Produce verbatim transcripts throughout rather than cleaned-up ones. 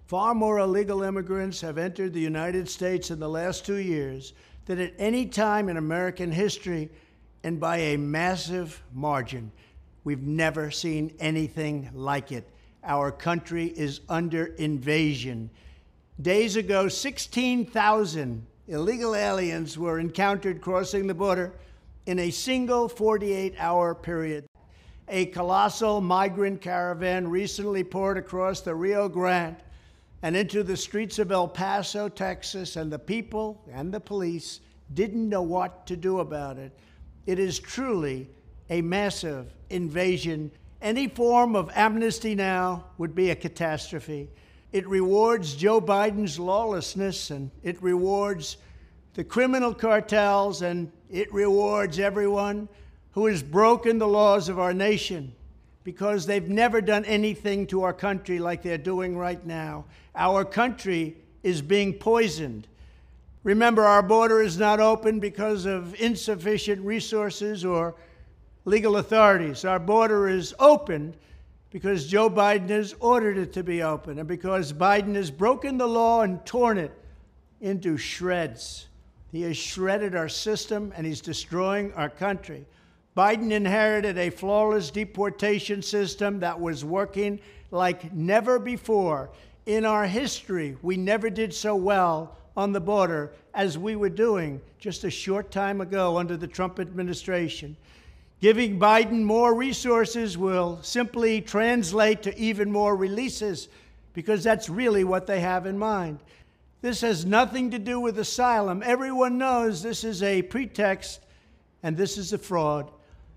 Far more illegal immigrants have entered the United States in the last two years than at any time in American history, and by a massive margin. We've never seen anything like it. Our country is under invasion. Days ago, sixteen thousand illegal aliens were encountered crossing the border in a single forty-eight hour period. A colossal migrant caravan recently poured across the Rio Grande and into the streets of El Paso, Texas, and the people and the police didn't know what to do about it. It is truly a massive invasion. Any form of amnesty now would be a catastrophe. It rewards Joe Biden's lawlessness, and it rewards the criminal cartels, and it rewards everyone who has broken the laws of our nation, because they've never done anything to our country like they're doing right now. Our country is being poisoned. Remember, our border is not open because of insufficient resources or legal authorities. Our border is open because Joe Biden has ordered it to be open, and because Biden has broken the law and torn it into shreds. He has shredded our system, and he's destroying our country. Biden inherited a flawless deportation system that was working like never before. In our history, we never did so well on the border as we were doing just a short time ago under the Trump administration. Giving Biden more resources will simply translate to even more releases, because that's really what they have in mind. This has nothing to do with asylum. Everyone knows this is a pretext and this is a fraud.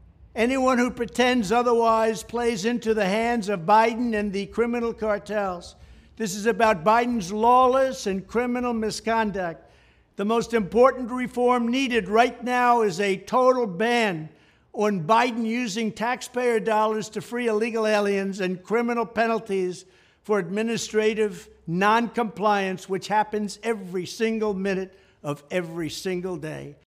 Anyone who pretends otherwise plays into the hands of Biden and the criminal cartels. This is about Biden's lawless and criminal misconduct. The most important reform needed right now is a total ban on Biden using taxpayer dollars to free illegal aliens, and criminal penalties for administrative noncompliance, which happens every single minute of every single day.